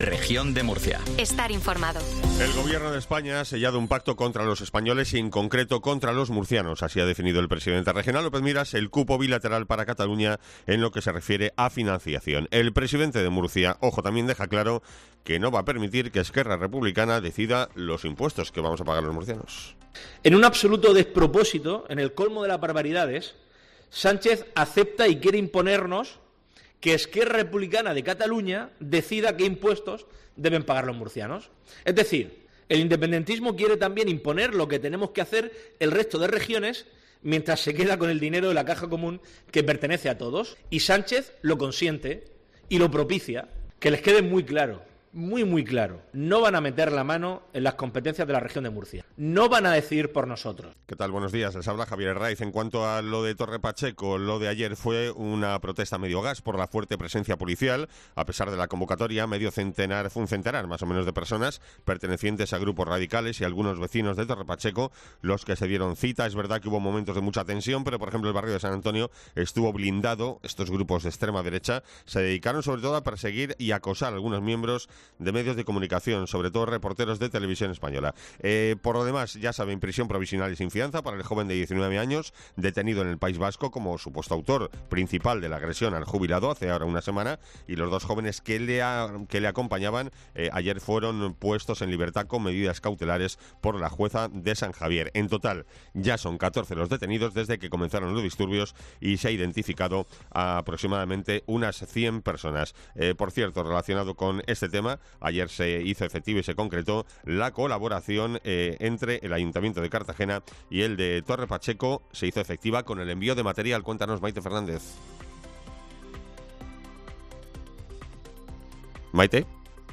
Región de Murcia. Estar informado. El Gobierno de España ha sellado un pacto contra los españoles y en concreto contra los murcianos. Así ha definido el presidente regional López Miras el cupo bilateral para Cataluña en lo que se refiere a financiación. El presidente de Murcia, ojo, también deja claro que no va a permitir que Esquerra Republicana decida los impuestos que vamos a pagar los murcianos. En un absoluto despropósito, en el colmo de las barbaridades, Sánchez acepta y quiere imponernos que Esquerra Republicana de Cataluña decida qué impuestos deben pagar los murcianos. Es decir, el independentismo quiere también imponer lo que tenemos que hacer el resto de regiones mientras se queda con el dinero de la caja común que pertenece a todos. Y Sánchez lo consiente y lo propicia. Que les quede muy claro, muy claro. No van a meter la mano en las competencias de la región de Murcia. No van a decidir por nosotros. ¿Qué tal? Buenos días. Les habla Javier Herraiz. En cuanto a lo de Torre Pacheco, lo de ayer fue una protesta medio gas por la fuerte presencia policial. A pesar de la convocatoria, un centenar más o menos de personas pertenecientes a grupos radicales y algunos vecinos de Torre Pacheco los que se dieron cita. Es verdad que hubo momentos de mucha tensión, pero por ejemplo el barrio de San Antonio estuvo blindado. Estos grupos de extrema derecha se dedicaron sobre todo a perseguir y acosar a algunos miembros de medios de comunicación, sobre todo reporteros de televisión española. Por lo demás, ya saben, prisión provisional y sin fianza para el joven de 19 años, detenido en el País Vasco como supuesto autor principal de la agresión al jubilado hace ahora una semana, y los dos jóvenes que le acompañaban ayer fueron puestos en libertad con medidas cautelares por la jueza de San Javier. En total, ya son 14 los detenidos desde que comenzaron los disturbios y se ha identificado a aproximadamente unas 100 personas. Por cierto, relacionado con este tema, ayer se hizo efectivo y se concretó la colaboración entre el Ayuntamiento de Cartagena y el de Torre Pacheco. Se hizo efectiva con el envío de material. Cuéntanos, Maite Fernández. Maite.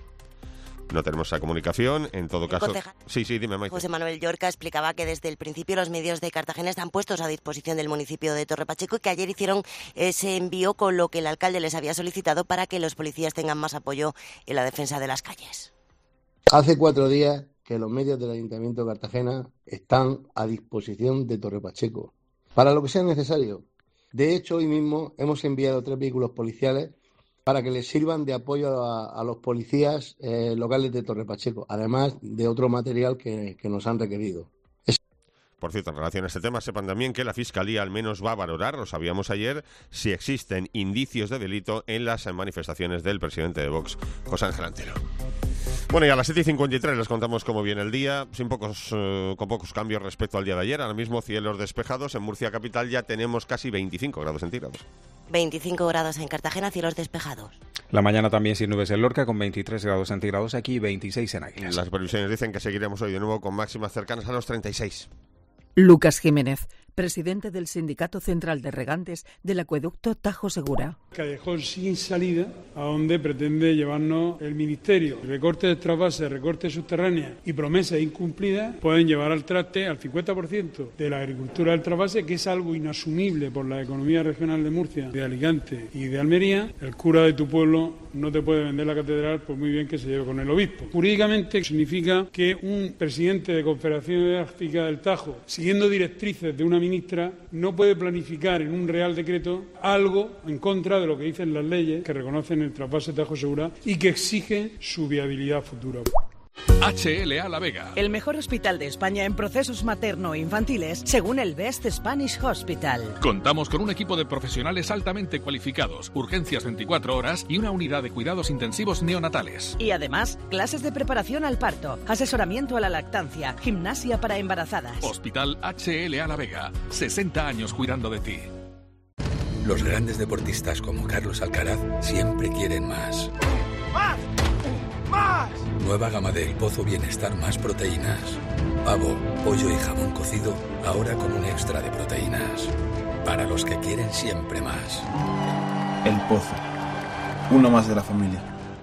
No tenemos esa comunicación, en todo caso... Sí, dime, Maite. José Manuel Llorca explicaba que desde el principio los medios de Cartagena están puestos a disposición del municipio de Torre Pacheco y que ayer hicieron ese envío con lo que el alcalde les había solicitado para que los policías tengan más apoyo en la defensa de las calles. Hace 4 días que los medios del Ayuntamiento de Cartagena están a disposición de Torre Pacheco para lo que sea necesario. De hecho, hoy mismo hemos enviado 3 vehículos policiales para que les sirvan de apoyo a los policías locales de Torre Pacheco, además de otro material que nos han requerido. Por cierto, en relación a este tema, sepan también que la Fiscalía al menos va a valorar, lo sabíamos ayer, si existen indicios de delito en las manifestaciones del presidente de Vox, José Ángel Antelo. Bueno, y a las 7:53 les contamos cómo viene el día, con pocos cambios respecto al día de ayer. Ahora mismo cielos despejados, en Murcia capital ya tenemos casi 25 grados centígrados. 25 grados en Cartagena, cielos despejados. La mañana también sin nubes en Lorca, con 23 grados centígrados aquí y 26 en Águilas. Las previsiones dicen que seguiremos hoy de nuevo con máximas cercanas a los 36. Lucas Jiménez, presidente del Sindicato Central de Regantes del Acueducto Tajo Segura. Callejón sin salida a donde pretende llevarnos el Ministerio. Recortes de trasvases, recortes subterráneos y promesas incumplidas pueden llevar al traste al 50% de la agricultura del trasvase, que es algo inasumible por la economía regional de Murcia, de Alicante y de Almería. El cura de tu pueblo no te puede vender la catedral por muy bien que se lleve con el obispo. Jurídicamente significa que un presidente de Confederación Hidrográfica del Tajo, siguiendo directrices de una ministra, no puede planificar en un real decreto algo en contra de lo que dicen las leyes que reconocen el trasvase Tajo Segura y que exigen su viabilidad futura. HLA La Vega. El mejor hospital de España en procesos materno-infantiles, según el Best Spanish Hospital. Contamos con un equipo de profesionales altamente cualificados, urgencias 24 horas y una unidad de cuidados intensivos neonatales. Y además, clases de preparación al parto, asesoramiento a la lactancia, gimnasia para embarazadas. Hospital HLA La Vega. 60 años cuidando de ti. Los grandes deportistas como Carlos Alcaraz siempre quieren más. ¡Más! ¡Más! Nueva gama de El Pozo Bienestar más proteínas. Pavo, pollo y jamón cocido, ahora con un extra de proteínas. Para los que quieren siempre más. El Pozo. Uno más de la familia.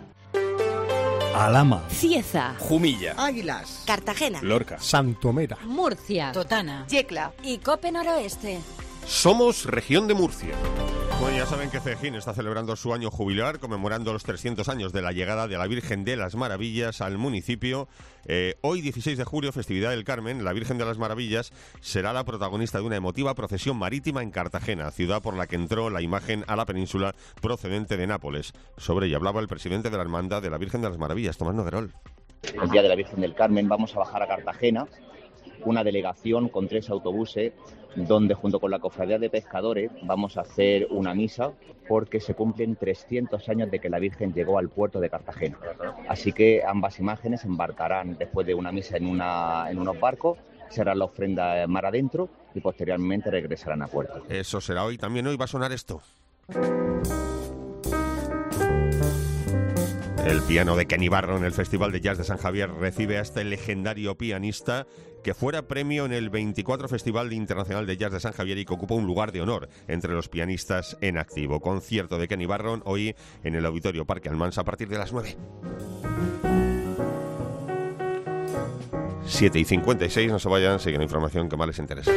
Alhama, Cieza, Jumilla, Águilas, Cartagena, Lorca, Santomera, Murcia, Totana, Yecla y Cope Noroeste. Somos Región de Murcia. Bueno, ya saben que Cejín está celebrando su año jubilar, conmemorando los 300 años de la llegada de la Virgen de las Maravillas al municipio. Hoy, 16 de julio, festividad del Carmen, la Virgen de las Maravillas será la protagonista de una emotiva procesión marítima en Cartagena, ciudad por la que entró la imagen a la península procedente de Nápoles. Sobre ella hablaba el presidente de la Hermandad de la Virgen de las Maravillas, Tomás Noguerol. El día de la Virgen del Carmen vamos a bajar a Cartagena, una delegación con 3 autobuses, donde junto con la Cofradía de Pescadores vamos a hacer una misa porque se cumplen 300 años de que la Virgen llegó al puerto de Cartagena. Así que ambas imágenes embarcarán después de una misa en unos barcos, se hará la ofrenda mar adentro y posteriormente regresarán a puerto. Eso será hoy. También hoy va a sonar esto. El piano de Kenny Barron en el Festival de Jazz de San Javier recibe a este legendario pianista que fuera premio en el 24 Festival Internacional de Jazz de San Javier y que ocupa un lugar de honor entre los pianistas en activo. Concierto de Kenny Barron hoy en el Auditorio Parque Almansa a partir de las 9. 7:56, no se vayan, siguen información que más les interesa.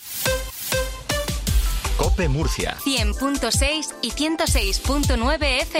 COPE Murcia 100.6 y 106.9 FM.